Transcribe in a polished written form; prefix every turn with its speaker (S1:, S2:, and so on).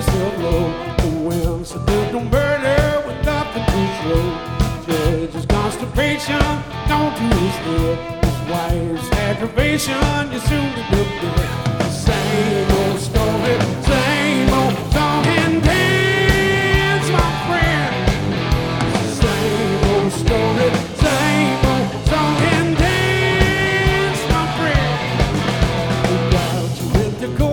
S1: yourself low. When seduced murder with nothing to show. Judge's constipation, don't do his head. His wife's aggravation, you soon be dead.